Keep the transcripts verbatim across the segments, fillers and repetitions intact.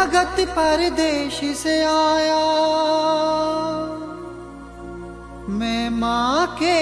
भगत परदेश से आया, मैं माँ के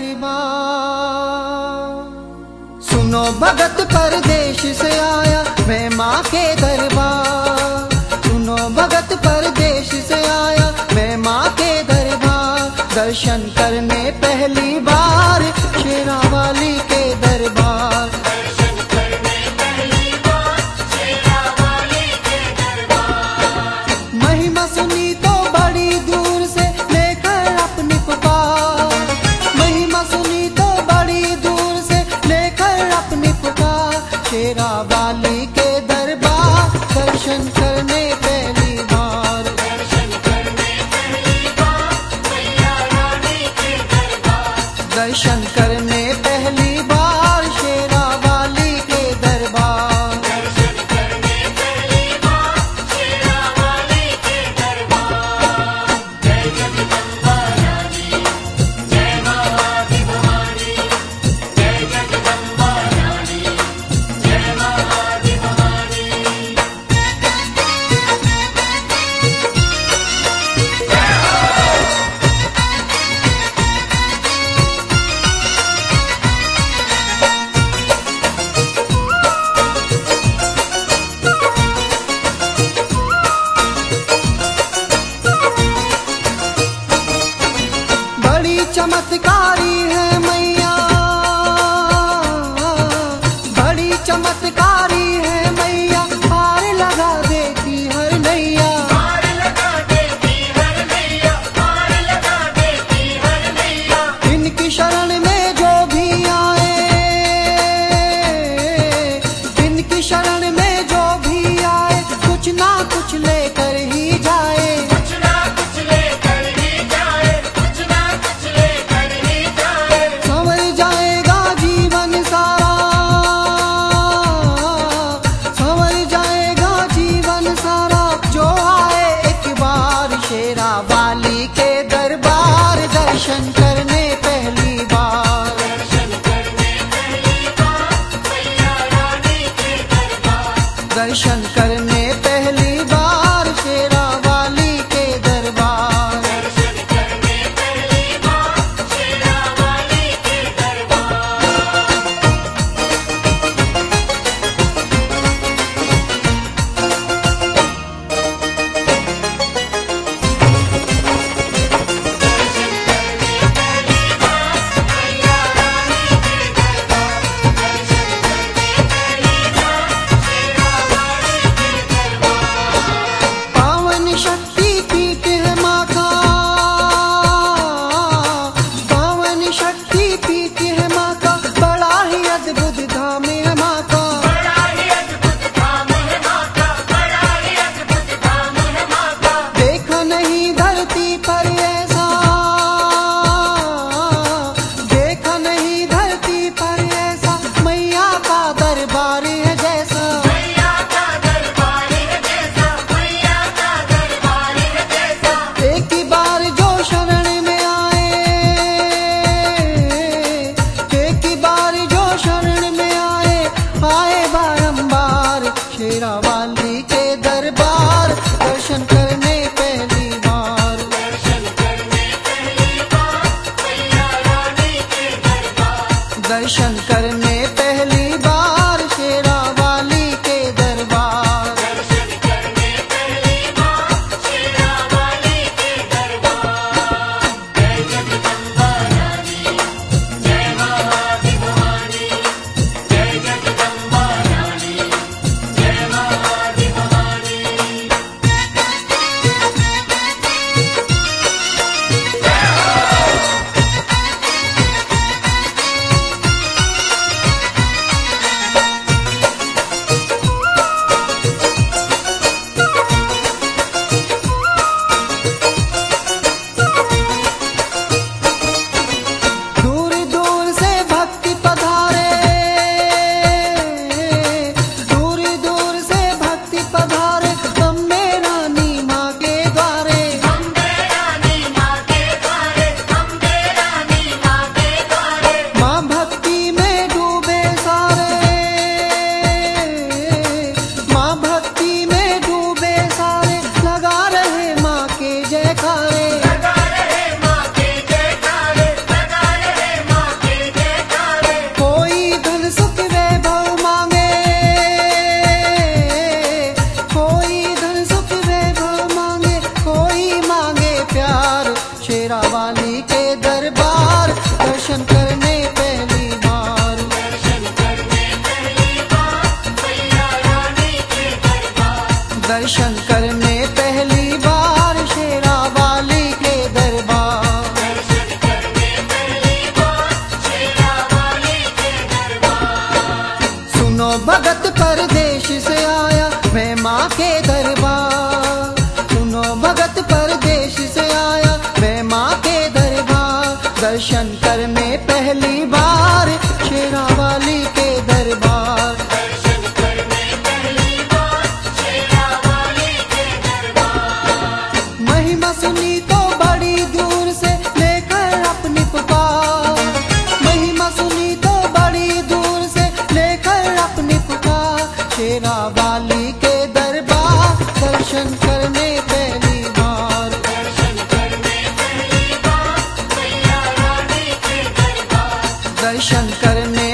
दरबार। सुनो भगत परदेश से आया, मैं माँ के दरबार। सुनो भगत परदेश से आया, मैं माँ के दरबार। दर्शन करने पहली बार शेरा वाली के दरबार। दर्शन करने पहली बार शेरा वाली के दरबार। महिमा सुनी तो बड़ी दूर से लेकर अपनी पुकार। महिमा सुनी तो बड़ी दूर से लेकर अपनी पुकार। शेरा वाली के दरबार दर्शन करने पहली बार। दर्शन करने पहली बार मैया रानी के दरबार। दर्शन करने पहली बार शेरा वाली के दरबार। दर्शन करने पहली बार शेरा वाली के दरबार। जय जगदम्बा रानी, जय महाआदि भवानी। जय जगदम्बा रानी, जय महाआदि भवानी। बड़ी चमत्कारी है मैया, बड़ी चमत्कारी है मैया। पार लगा देती हर नैया। पार लगा देती हर नैया, पार लगा देती हर नैया। इनकी शरण में जो भी आए, इनकी शरण में जो भी आए, कुछ ना कुछ लेकर ही जाए। कुछ ना कुछ लेकर ही जाए, कुछ ना कुछ लेकर ही जाए। संवर जाएगा जीवन सारा, संवर जाएगा जीवन सारा। जो आए एक बार शेरा वाली के दरबार। दर्शन करने पहली बार। दर्शन करने पहली बार मैया रानी के दरबार। दर्शन करने पहली बार शेरा वाली के दरबार। दर्शन करने पहली बार शेरा वाली के दरबार। दर्शन करने पहली बार मैया रानी के दरबार। दर्शन करने पहली बार शेरा वाली के दरबार। पावन शक्ति पीठ है माँ का, पावन शक्ति पीठ है माँ का। बड़ा ही अद्भुत धाम है माँ का। बड़ा ही अद्भुत धाम है माँ का, बड़ा ही अद्भुत धाम है माँ का। देखा नहीं धरती पर ऐसा, देखा नहीं धरती पर ऐसा। मैया का दरबार है जैसा। मैया का दरबार है जैसा, मैया का दरबार है जैसा। एक ही बार जो शरण में आए, एक ही बार जो शरण में आए, आए बारंबार शेरा वाली के दरबार। दर्शन करने पहली बार। दर्शन करने पहली बार मैया रानी के दरबार। दर्शन करने पहली बार शेरा वाली के दरबार। दर्शन करने पहली बार शेरा वाली के दरबार। जय जगदम्बा रानी, जय महाआदि भवानी। जय जगदम्बा रानी, जय महाआदि भवानी। दर्शन करने पहली बार शेरा वाली के दरबार। दर्शन करने पहली बार शेरा वाली के दरबार। सुनो भगत परदेश से आया मैं माँ के दरबार। सुनो भगत परदेश से आया मैं माँ के दरबार। दर्शन करने पहली बार शेरा वाली के दरबार। दर्शन करने पहली बार शेरा वाली के दरबार। महिमा सुनी तो बड़ी दूर से लेकर अपनी पुकार। महिमा सुनी तो बड़ी दूर से लेकर अपनी पुकार। शेरा वाली के दरबार दर्शन करने पहली बार। दर्शन करने पहली बार मैया रानी के दरबार। दर्शन करने